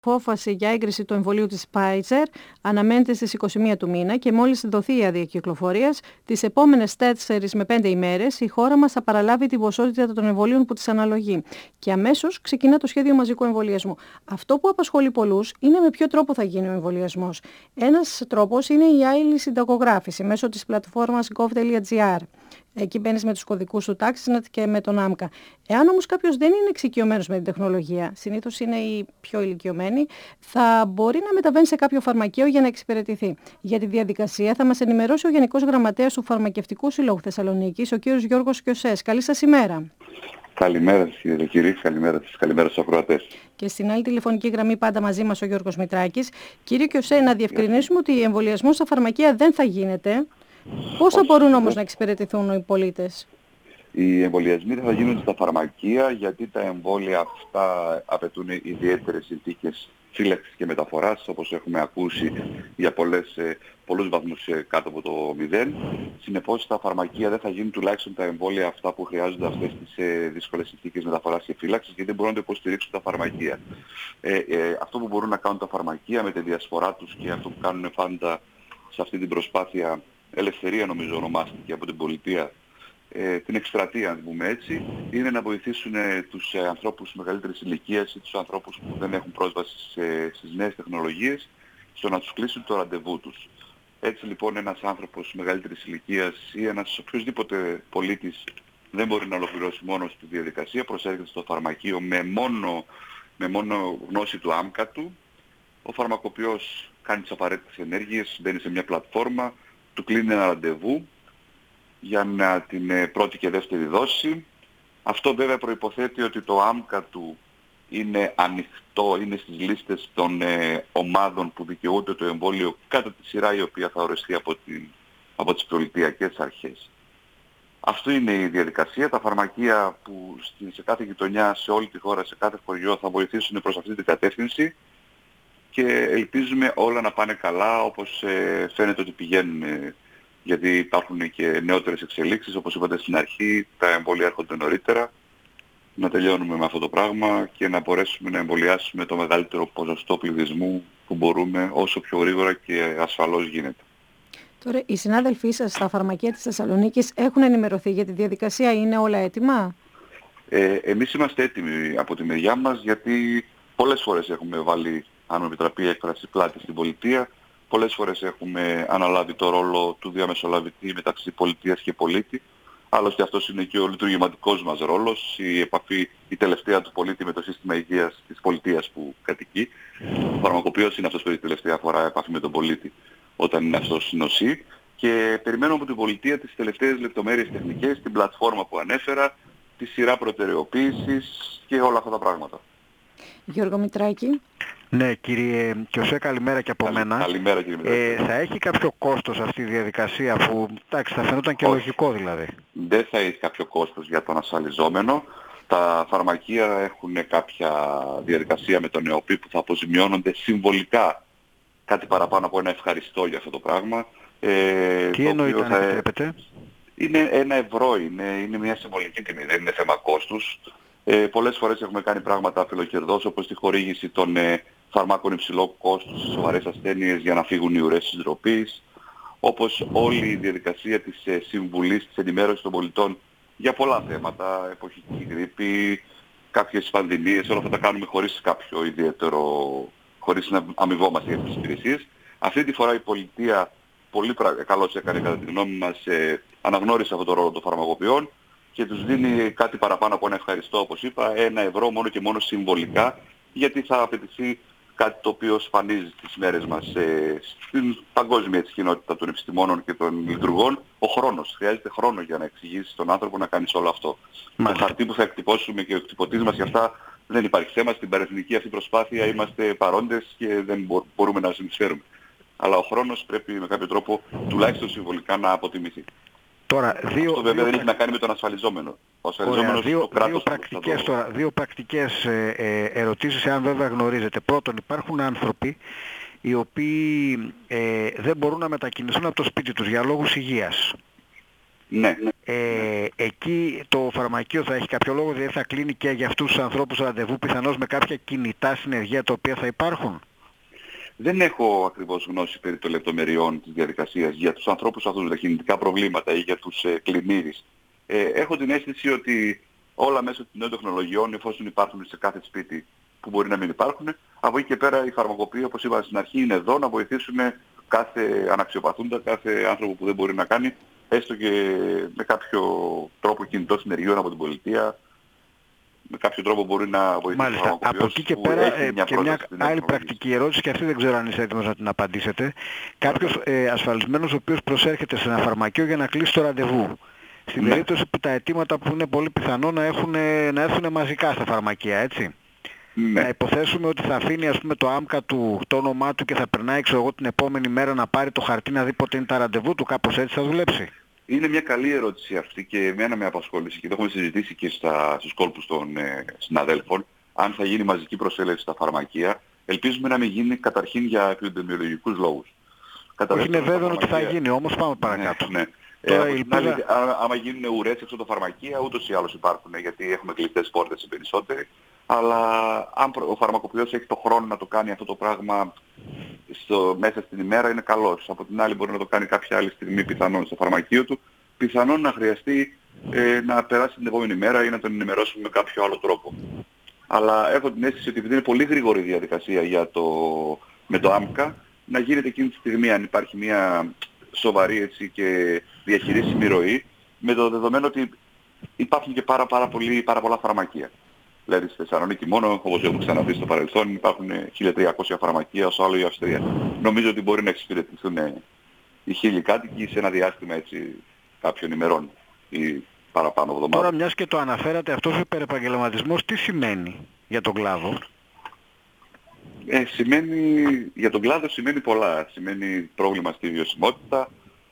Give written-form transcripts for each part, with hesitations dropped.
Απόφαση για έγκριση του εμβολίου της Pfizer αναμένεται στις 21 του μήνα και μόλις δοθεί η άδεια κυκλοφορίας, τις επόμενες 4 με 5 ημέρες η χώρα μας θα παραλάβει την ποσότητα των εμβολίων που της αναλογεί και αμέσως ξεκινά το σχέδιο μαζικού εμβολιασμού. Αυτό που απασχολεί πολλούς είναι με ποιο τρόπο θα γίνει ο εμβολιασμός. Ένας τρόπος είναι η άειλη συνταγογράφηση μέσω της πλατφόρμας gov.gr. Εκεί μπαίνεις με τους κωδικούς του TaxNet και με τον ΆΜΚΑ. Εάν όμως κάποιος δεν είναι εξοικειωμένος με την τεχνολογία, συνήθως είναι οι πιο ηλικιωμένοι, θα μπορεί να μεταβαίνει σε κάποιο φαρμακείο για να εξυπηρετηθεί. Για τη διαδικασία θα μας ενημερώσει ο Γενικός Γραμματέας του Φαρμακευτικού Συλλόγου Θεσσαλονίκης, ο κύριος Γιώργος Κιωσές. Καλή σας ημέρα. Καλημέρα σας κύριε Κυρί, καλημέρα στους ακροατές. Και στην άλλη τηλεφωνική γραμμή πάντα μαζί μας ο Γιώργος Μητράκης. Κύριε Κιωσέ, να διευκρινίσουμε ότι ο εμβολιασμός στα φαρμακεία δεν θα γίνεται. Πώς θα μπορούν όμως να εξυπηρετηθούν οι πολίτες? Οι εμβολιασμοί θα γίνονται στα φαρμακεία γιατί τα εμβόλια αυτά απαιτούν ιδιαίτερες συνθήκες φύλαξης και μεταφοράς, όπως έχουμε ακούσει για πολλούς βαθμούς κάτω από το 0. Συνεπώς στα φαρμακεία δεν θα γίνουν τουλάχιστον τα εμβόλια αυτά που χρειάζονται αυτές τις δύσκολες συνθήκες μεταφοράς και φύλαξης, γιατί δεν μπορούν να το υποστηρίξουν τα φαρμακεία. Αυτό που μπορούν να κάνουν τα φαρμακεία με τη διασπορά τους και αυτό που κάνουν πάντα σε αυτή την προσπάθεια, ελευθερία νομίζω ονομάστηκε από την πολιτεία, την εκστρατεία, αν πούμε έτσι, είναι να βοηθήσουν τους ανθρώπους μεγαλύτερης ηλικίας ή τους ανθρώπους που δεν έχουν πρόσβαση στις νέες τεχνολογίες στο να τους κλείσουν το ραντεβού τους. Έτσι λοιπόν ένας άνθρωπος μεγαλύτερης ηλικίας ή ένας οποιοσδήποτε πολίτης δεν μπορεί να ολοκληρώσει μόνος τη διαδικασία, προσέρχεται στο φαρμακείο με μόνο γνώση του άμκα του. Ο φαρμακοποιός κάνει τις απαραίτητες ενέργειες, μπαίνει σε μια πλατφόρμα, του κλείνει ένα ραντεβού για την πρώτη και δεύτερη δόση. Αυτό βέβαια προϋποθέτει ότι το άμκα του είναι ανοιχτό, είναι στις λίστες των ομάδων που δικαιούνται το εμβόλιο κατά τη σειρά η οποία θα οριστεί από τις πολιτιακές αρχές. Αυτό είναι η διαδικασία. Τα φαρμακεία που σε κάθε γειτονιά, σε όλη τη χώρα, σε κάθε χωριό θα βοηθήσουν προς αυτή την κατεύθυνση και ελπίζουμε όλα να πάνε καλά όπως φαίνεται ότι πηγαίνουν, γιατί υπάρχουν και νεότερες εξελίξεις, όπως είπατε στην αρχή, τα εμβόλια έρχονται νωρίτερα, να τελειώνουμε με αυτό το πράγμα και να μπορέσουμε να εμβολιάσουμε το μεγαλύτερο ποσοστό πληθυσμού που μπορούμε όσο πιο γρήγορα και ασφαλώς γίνεται. Τώρα, οι συνάδελφοί σας στα φαρμακεία της Θεσσαλονίκης έχουν ενημερωθεί για τη διαδικασία, είναι όλα έτοιμα? Εμείς είμαστε έτοιμοι από τη μεριά μας, γιατί πολλές φορές έχουμε βάλει, αν μου επιτραπεί η έκφραση, πλάτη στην πολιτεία. Πολλές φορές έχουμε αναλάβει το ρόλο του διαμεσολαβητή μεταξύ πολιτείας και πολίτη. Άλλωστε αυτός είναι και ο λειτουργηματικός μας ρόλος, η επαφή, η τελευταία του πολίτη με το σύστημα υγείας της πολιτείας που κατοικεί. Ο φαρμακοποιός είναι αυτός που έχει τελευταία φορά επαφή με τον πολίτη όταν είναι αυτός νοσεί. Και περιμένουμε από την πολιτεία τις τελευταίες λεπτομέρειες τεχνικές, την πλατφόρμα που ανέφερα, τη σειρά προτεραιοποίησης και όλα αυτά τα πράγματα. Γιώργο Μητράκη. Ναι, κύριε Κιωσέ, καλημέρα και από μένα. Καλημέρα κύριε Μητράκη. Θα έχει κάποιο κόστος αυτή η διαδικασία που, εντάξει, θα φαινόταν και λογικό δηλαδή? Δεν θα έχει κάποιο κόστος για τον ασφαλιζόμενο. Τα φαρμακεία έχουν κάποια διαδικασία με τον ΕΟΠΗ που θα αποζημιώνονται συμβολικά κάτι παραπάνω από ένα ευχαριστώ για αυτό το πράγμα. Τι εννοείται αν επιτρέπετε? Είναι 1 ευρώ, είναι μια συμβολική τιμή, δεν είναι θέμα κόστους. Πολλές φορές έχουμε κάνει πράγματα φιλοκερδώς, όπως τη χορήγηση των φαρμάκων υψηλού κόστους σε σοβαρές ασθένειες για να φύγουν οι ουρές της ντροπής, όπως όλη η διαδικασία της συμβουλής, της ενημέρωσης των πολιτών για πολλά θέματα, εποχική γρίπη, κάποιες πανδημίες, όλα αυτά τα κάνουμε χωρίς κάποιο ιδιαίτερο, χωρίς να αμοιβόμαστε για τις υπηρεσίες. Αυτή τη φορά η πολιτεία πολύ καλώς έκανε κατά τη γνώμη μας, αναγνώρισε αυτό το ρόλο των φαρμακοποιών και τους δίνει κάτι παραπάνω από ένα ευχαριστώ, όπως είπα, 1 ευρώ μόνο και μόνο συμβολικά, γιατί θα απαιτηθεί κάτι το οποίο σπανίζει στις μέρες μας στην παγκόσμια κοινότητα των επιστημόνων και των λειτουργών, ο χρόνος. Χρειάζεται χρόνο για να εξηγήσεις τον άνθρωπο να κάνεις όλο αυτό. Το χαρτί που θα εκτυπώσουμε και ο εκτυπωτής μας για αυτά δεν υπάρχει θέμα. Στην παρεθνική αυτή προσπάθεια είμαστε παρόντες και δεν μπορούμε να συνεισφέρουμε. Αλλά ο χρόνος πρέπει με κάποιο τρόπο τουλάχιστον συμβολικά να αποτιμηθεί. Τώρα, αυτό βέβαια δεν έχει να κάνει με τον ασφαλιζόμενο. Ο ασφαλιζόμενος το κράτος δύο πρακτικές ερωτήσεις, αν βέβαια γνωρίζετε. Πρώτον, υπάρχουν άνθρωποι οι οποίοι δεν μπορούν να μετακινηθούν από το σπίτι τους για λόγους υγείας. Ναι. Εκεί το φαρμακείο θα έχει κάποιο λόγο, δηλαδή θα κλείνει και για αυτούς τους ανθρώπους ραντεβού πιθανώς με κάποια κινητά συνεργεία τα οποία θα υπάρχουν? Δεν έχω ακριβώς γνώση περί των λεπτομεριών της διαδικασίας για τους ανθρώπους αυτούς με τα κινητικά προβλήματα ή για τους κλινήρες. Έχω την αίσθηση ότι όλα μέσω των νέων τεχνολογιών, εφόσον υπάρχουν σε κάθε σπίτι που μπορεί να μην υπάρχουν, από εκεί και πέρα οι φαρμακοποιοί, όπως είπα στην αρχή, είναι εδώ να βοηθήσουν κάθε αναξιοπαθούντα, κάθε άνθρωπο που δεν μπορεί να κάνει, έστω και με κάποιο τρόπο κινητό συνεργειών από την πολιτεία, με κάποιο τρόπο μπορεί να βοηθήσει. Μάλιστα. Από εκεί και πέρα και μια άλλη πρακτική ερώτηση, και αυτή δεν ξέρω αν είστε έτοιμος να την απαντήσετε. Κάποιος ασφαλισμένος ο οποίος προσέρχεται σε ένα φαρμακείο για να κλείσει το ραντεβού. Στην περίπτωση που τα αιτήματα που είναι πολύ πιθανό να έρθουν μαζικά στα φαρμακεία, έτσι. Να υποθέσουμε ότι θα αφήνει, ας πούμε, το άμκα του, το όνομά του και θα περνάει, ξέρω εγώ, την επόμενη μέρα να πάρει το χαρτί να δει πότε είναι τα ραντεβού του, κάπως έτσι θα δουλέψει? Είναι μια καλή ερώτηση αυτή και εμένα με απασχόλησε και το έχουμε συζητήσει και στους κόλπους των συναδέλφων. Αν θα γίνει μαζική προσέλευση στα φαρμακεία, ελπίζουμε να μην γίνει καταρχήν για επιδημιολογικούς λόγους. Όχι, είναι βέβαιο ότι θα γίνει, όμως πάμε παρακάτω. Ναι. Άμα γίνουν ουρές έξω από τα φαρμακεία, ούτως ή άλλως υπάρχουν, γιατί έχουμε κλειστές πόρτες σε περισσότεροι. Αλλά αν ο φαρμακοποιός έχει το χρόνο να το κάνει αυτό το πράγμα μέσα στην ημέρα, είναι καλός. Από την άλλη μπορεί να το κάνει κάποια άλλη στιγμή πιθανόν στο φαρμακείο του, πιθανόν να χρειαστεί να περάσει την επόμενη μέρα ή να τον ενημερώσουμε με κάποιο άλλο τρόπο. Αλλά έχω την αίσθηση ότι επειδή είναι πολύ γρήγορη η διαδικασία με το άμκα, να γίνεται εκείνη τη στιγμή, αν υπάρχει μια σοβαρή έτσι, και διαχειρίσιμη ροή, με το δεδομένο ότι υπάρχουν και πάρα πολλά φαρμακεία. Δηλαδή στη Θεσσαλονίκη μόνο, όπως έχουμε ξαναδεί στο παρελθόν, υπάρχουν 1.300 φαρμακεία, όσο άλλο η Αυστρία. Νομίζω ότι μπορεί να εξυπηρετηθούν οι 1.000 κάτοικοι σε ένα διάστημα έτσι, κάποιων ημερών ή παραπάνω εβδομάδων. Τώρα, μιας και το αναφέρατε, αυτός ο υπερεπαγγελματισμός τι σημαίνει για τον κλάδο? Για τον κλάδο σημαίνει πολλά. Σημαίνει πρόβλημα στη βιωσιμότητα.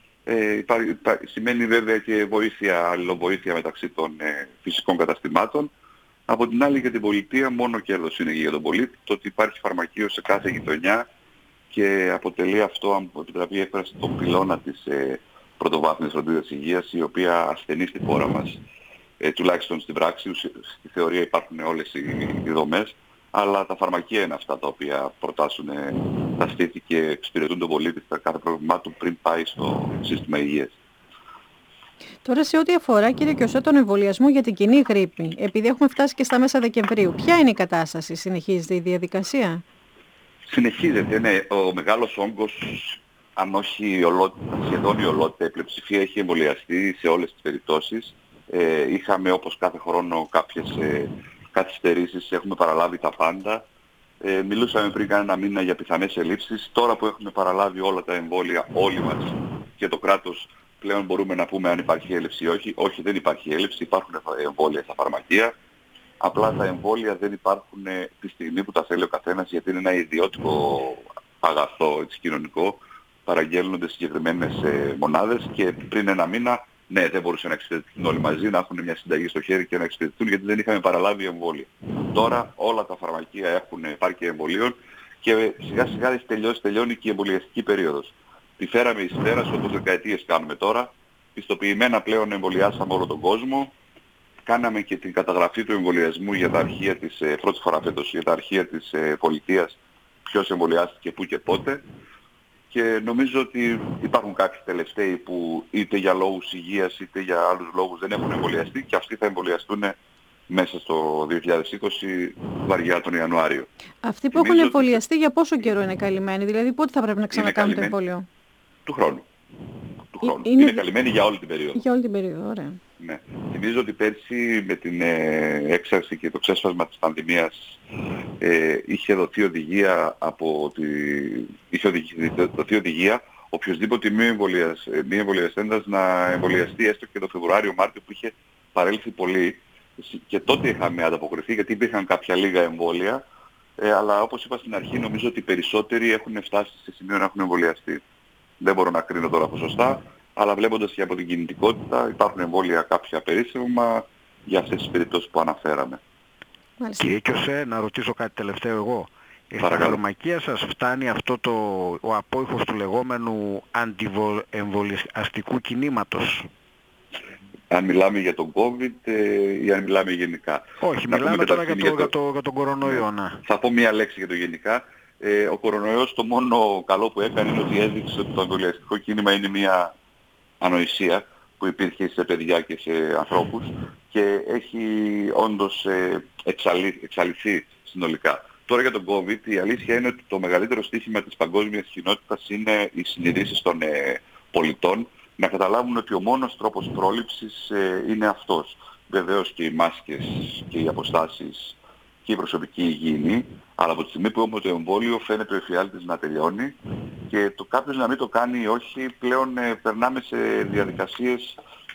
Σημαίνει βέβαια και αλληλοβοήθεια μεταξύ των φυσικών καταστημάτων. Από την άλλη για την πολιτεία μόνο κέρδος είναι για τον πολίτη. Το ότι υπάρχει φαρμακείο σε κάθε γειτονιά και αποτελεί αυτό, αν επιτραπεί η έκφραση, τον πυλώνα της πρωτοβάθμιας φροντίδας υγείας, η οποία ασθενεί στη χώρα μας, τουλάχιστον στην πράξη. Στη θεωρία υπάρχουν όλες οι δομές, αλλά τα φαρμακεία είναι αυτά τα οποία προτάσουν τα στήθη και εξυπηρετούν τον πολίτη στα κάθε πρόβλημά του πριν πάει στο σύστημα υγείας. Τώρα σε ό,τι αφορά, κύριε Κιωσέ, τον εμβολιασμό για την κοινή γρίπη, επειδή έχουμε φτάσει και στα μέσα Δεκεμβρίου, ποια είναι η κατάσταση, συνεχίζεται η διαδικασία? Συνεχίζεται, ναι. Ο μεγάλος όγκος, αν όχι σχεδόν η ολότητα, η πλειοψηφία έχει εμβολιαστεί σε όλες τις περιπτώσεις. Είχαμε όπως κάθε χρόνο κάποιες καθυστερήσεις, έχουμε παραλάβει τα πάντα. Μιλούσαμε πριν κανένα μήνα για πιθανές ελλείψεις. Τώρα που έχουμε παραλάβει όλα τα εμβόλια όλοι μας και το κράτος, πλέον μπορούμε να πούμε αν υπάρχει έλλειψη ή όχι. Όχι, δεν υπάρχει έλλειψη, υπάρχουν εμβόλια στα φαρμακεία. Απλά τα εμβόλια δεν υπάρχουν τη στιγμή που τα θέλει ο καθένας, γιατί είναι ένα ιδιότυπο αγαθό, έτσι, κοινωνικό. Παραγγέλνονται συγκεκριμένες μονάδες και πριν ένα μήνα, ναι, δεν μπορούσαν να εξυπηρετηθούν όλοι μαζί, να έχουν μια συνταγή στο χέρι και να εξυπηρετηθούν, γιατί δεν είχαμε παραλάβει εμβόλια. Τώρα όλα τα φαρμακεία έχουν πάρει εμβολίων και σιγά σιγά τελειώνει και η εμβολιαστική περίοδος. Τη φέραμε εις πέρας, όπως δεκαετίες κάνουμε τώρα. Πιστοποιημένα πλέον εμβολιάσαμε όλο τον κόσμο. Κάναμε και την καταγραφή του εμβολιασμού για τα αρχεία της, πρώτη φορά φέτος, για τα αρχεία της πολιτείας, ποιος εμβολιάστηκε πού και πότε. Και νομίζω ότι υπάρχουν κάποιοι τελευταίοι που είτε για λόγους υγείας είτε για άλλους λόγους δεν έχουν εμβολιαστεί και αυτοί θα εμβολιαστούν μέσα στο 2020, βαριά τον Ιανουάριο. Αυτοί που έχουν εμβολιαστεί για πόσο καιρό είναι καλυμμένοι, δηλαδή πότε θα πρέπει να ξανακάνουν το εμβόλιο? Του χρόνου. Είναι καλυμμένοι για όλη την περίοδο. Για όλη την περίοδο, ωραία. Ναι. Θυμίζω ότι πέρσι με την έξαρση και το ξέσπασμα της πανδημίας είχε δοθεί οδηγία οποιοσδήποτε μη εμβολιαστέντας να εμβολιαστεί έστω και το Φεβρουάριο-Μάρτιο που είχε παρέλθει πολύ. Και τότε είχαμε ανταποκριθεί γιατί υπήρχαν κάποια λίγα εμβόλια, αλλά όπως είπα στην αρχή νομίζω ότι οι περισσότεροι έχουν φτάσει σε σημείο να έχουν εμβολιαστεί. Δεν μπορώ να κρίνω τώρα ποσοστά, αλλά βλέποντας και από την κινητικότητα υπάρχουν εμβόλια κάποια περίσσευμα για αυτές τις περιπτώσεις που αναφέραμε. Κύριε Κιωσέ, να ρωτήσω κάτι τελευταίο εγώ. Στα φαρμακεία σας φτάνει αυτό ο απόϊχος του λεγόμενου αντιεμβολιαστικού κινήματος? Αν μιλάμε για τον COVID ή αν μιλάμε γενικά. Όχι, μιλάμε τώρα για τον κορονοϊό. Ναι. Θα πω μία λέξη για το γενικά. Ο κορονοϊός το μόνο καλό που έκανε είναι ότι έδειξε ότι το εμβολιαστικό κίνημα είναι μία ανοησία που υπήρχε σε παιδιά και σε ανθρώπους και έχει όντως εξαλειφθεί συνολικά. Τώρα για τον COVID η αλήθεια είναι ότι το μεγαλύτερο στοίχημα της παγκόσμιας κοινότητας είναι οι συνειδήσεις των πολιτών να καταλάβουν ότι ο μόνος τρόπος πρόληψης είναι αυτός. Βεβαίως και οι μάσκες και οι αποστάσεις και η προσωπική υγιεινή, αλλά από τη στιγμή που έχουμε το εμβόλιο φαίνεται ο εφιάλτης να τελειώνει και το κάποιος να μην το κάνει ή όχι, πλέον περνάμε σε διαδικασίες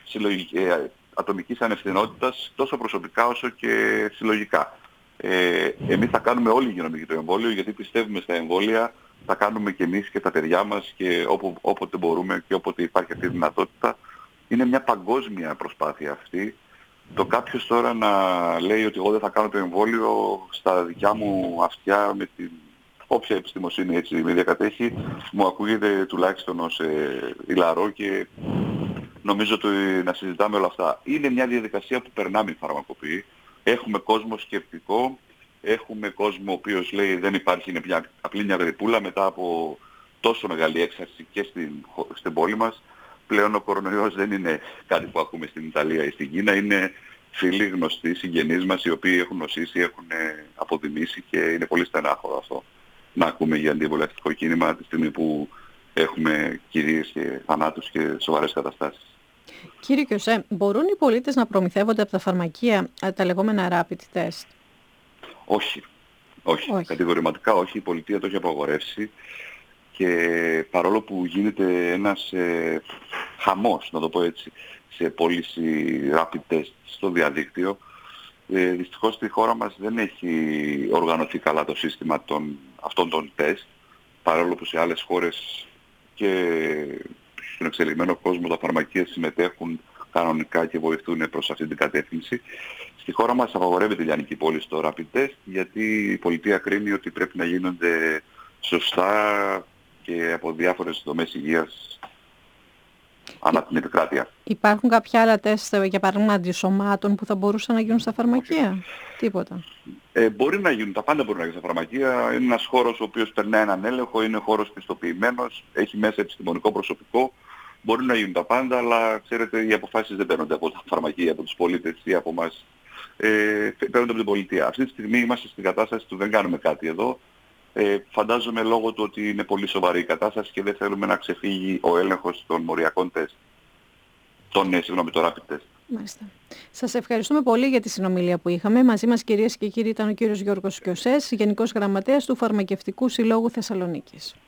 ατομικής ανευθυνότητας τόσο προσωπικά όσο και συλλογικά. Εμείς θα κάνουμε όλη η υγειονομική το εμβόλιο γιατί πιστεύουμε στα εμβόλια, θα κάνουμε και εμείς και τα παιδιά μας και όποτε μπορούμε και όποτε υπάρχει αυτή η δυνατότητα. Είναι μια παγκόσμια προσπάθεια αυτή. Το κάποιος τώρα να λέει ότι εγώ δεν θα κάνω το εμβόλιο στα δικιά μου αυτιά με την όποια επιστημοσύνη έτσι με διακατέχει, μου ακούγεται τουλάχιστον ως ηλαρό και νομίζω ότι να συζητάμε όλα αυτά. Είναι μια διαδικασία που περνάμε η φαρμακοποιή. Έχουμε κόσμο σκεπτικό, έχουμε κόσμο ο οποίος λέει δεν υπάρχει, είναι απλή μια γρυπούλα μετά από τόσο μεγάλη έξαρση και στην πόλη μας. Πλέον ο κορονοϊός δεν είναι κάτι που ακούμε στην Ιταλία ή στην Κίνα, είναι φίλοι γνωστοί, συγγενείς μας οι οποίοι έχουν νοσήσει, έχουν αποδημήσει και είναι πολύ στενάχωρο αυτό να ακούμε για αντιεμβολιαστικό κίνημα τη στιγμή που έχουμε κυρίες και θανάτους και σοβαρές καταστάσεις. Κύριε Κιωσέ, μπορούν οι πολίτες να προμηθεύονται από τα φαρμακεία τα λεγόμενα rapid test? Όχι. Κατηγορηματικά όχι. Η πολιτεία το έχει απαγορεύσει και παρόλο που γίνεται ένας χαμός, να το πω έτσι, σε πώληση rapid test στο διαδίκτυο, δυστυχώς στη χώρα μας δεν έχει οργανωθεί καλά το σύστημα αυτών των τεστ, παρόλο που σε άλλες χώρες και στον εξελιγμένο κόσμο τα φαρμακεία συμμετέχουν κανονικά και βοηθούν προς αυτή την κατεύθυνση. Στη χώρα μας απαγορεύεται η λιανική πώληση στο rapid test γιατί η πολιτεία κρίνει ότι πρέπει να γίνονται σωστά και από διάφορες δομές υγείας ανά την επικράτεια. Υπάρχουν κάποια άλλα τεστ, για παράδειγμα αντισωμάτων, που θα μπορούσαν να γίνουν στα φαρμακεία? Τίποτα. Μπορεί να γίνουν, τα πάντα μπορούν να γίνουν στα φαρμακεία. Είναι ένας χώρος ο οποίος περνάει έναν έλεγχο, είναι χώρος πιστοποιημένος, έχει μέσα επιστημονικό προσωπικό. Μπορεί να γίνουν τα πάντα, αλλά ξέρετε οι αποφάσεις δεν παίρνονται από τα φαρμακεία, από τους πολίτες ή από εμάς. Παίρνονται από την πολιτεία. Αυτή τη στιγμή είμαστε στην κατάσταση του δεν κάνουμε κάτι εδώ. Φαντάζομαι λόγω του ότι είναι πολύ σοβαρή η κατάσταση και δεν θέλουμε να ξεφύγει ο έλεγχος των μοριακών τεστ. Το rapid test. Μάλιστα. Σας ευχαριστούμε πολύ για τη συνομιλία που είχαμε. Μαζί μας, κυρίες και κύριοι, ήταν ο κύριος Γιώργος Κιωσές, Γενικός Γραμματέας του Φαρμακευτικού Συλλόγου Θεσσαλονίκης.